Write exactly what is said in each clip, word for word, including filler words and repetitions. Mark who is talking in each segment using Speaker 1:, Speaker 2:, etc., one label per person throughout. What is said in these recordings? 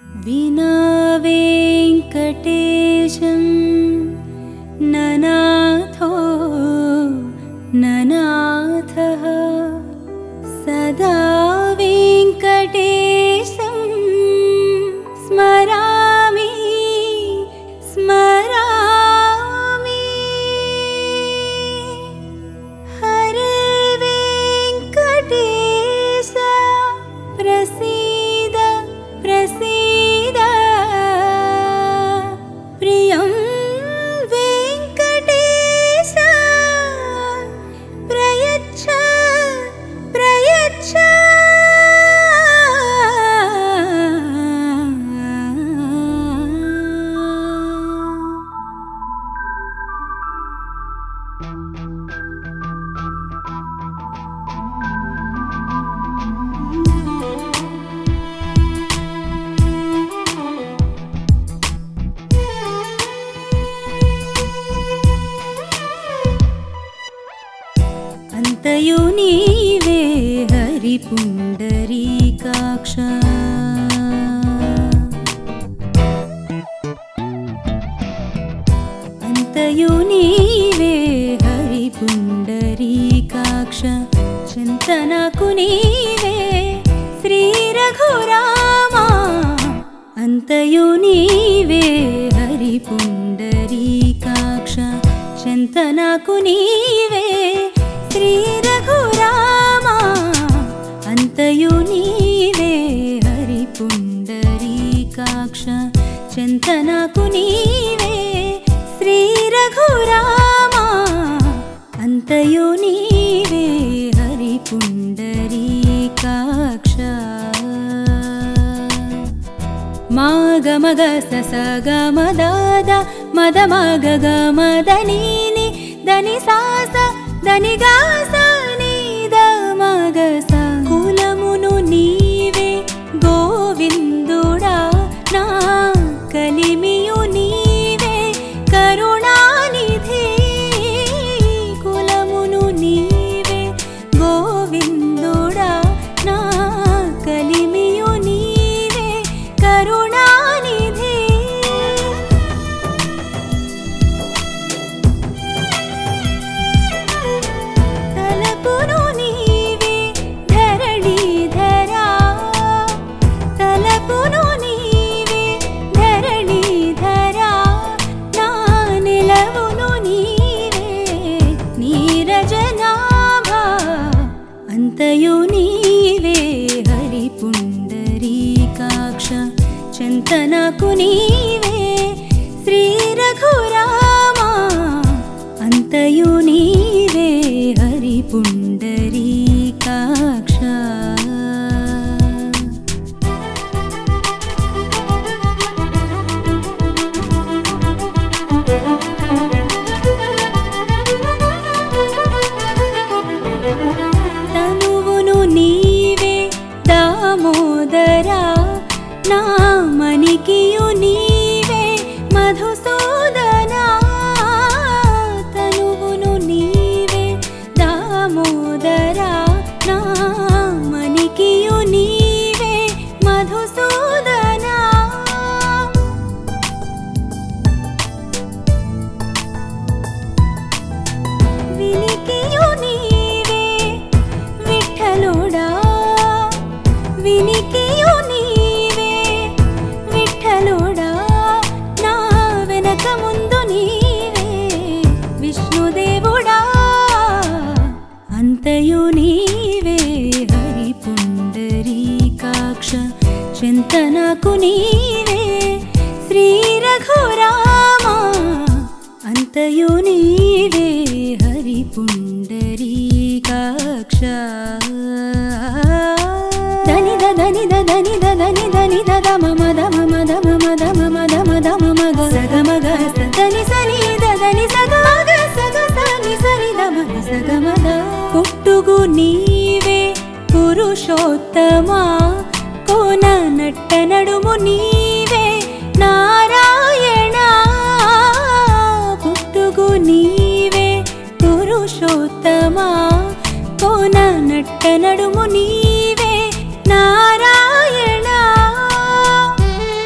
Speaker 1: विना वेङ्कटेशं ननाथो ननाथः सदा वेङ्कटेशं स्मरामि स्मरामि हरे वेङ्कटेश प्रसीद प्रसीद प्रियं वेङ्कटेश प्रयच्छ प्रयच्छ अंतयु नीवे हरि पुंडरीकाक्ष अंतयु नीवे हरि पुंडरीकाक्ष चिंतनकु नीवे श्री रघुरामा अंतयु नीवे हरि पुंडरीकाक्ष चिंतनकु नीवे श्री रघुरामा अंतयु नीवे हरि पुंडरीकाक्ष चिंतनकु नीवे श्री रघुरामा अंतयु नीवे हरि पुंडरीकाक्ष माग मग स ग म द द मद मग ग म द नी नि దని సాస దని గాస నీ ద మగ స కులమును నీవే గోవిందుడా నా కలిమియు నీవే కరుణానిధి కులమును నీవే గోవిందుడా నా కలిమియు నీవే కరుణానిధి अंतयु नीवे हरि पुंडरीकाक्ष चिंतनकु नीवे श्री रघुरामा अंतयु नीवे हरि पुंडरीकाक्ष నా మణికియు నీవే మధుసూదనా తనువును నీవే దామోదరా నా మణికియు నీవే మధుసూదనా వినికియు నీవే విఠలుడా వినికియు నీవే విఠలుడా నా వెనక ముందు నీవే విష్ణుదేవుడా అంతయు నీవే హరి పుండరీకాక్ష చింతనకు నీవే శ్రీ రఘురామా అంతయు నీవే హరి పుండరీకాక్ష దని దని దని దని దని దద మమ ద మమ ద మమ ద మమ ద మ ద మమ గ సగ మగ దని సని దని సగ మగ సగ సని సని ద మ సగ మ ద పుట్టుగు నీవే పురుషోత్తమా కోన నట్ట నడుము నీవే నారాయణ పుట్టుగు నీవే పురుషోత్తమా కోన నట్ట నడుము నీవే నారాయణ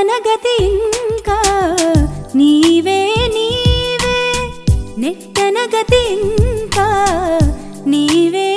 Speaker 1: నెట్టన గతి ఇంకా నీవే నీవే నెట్టన గతి ఇంకా నీవే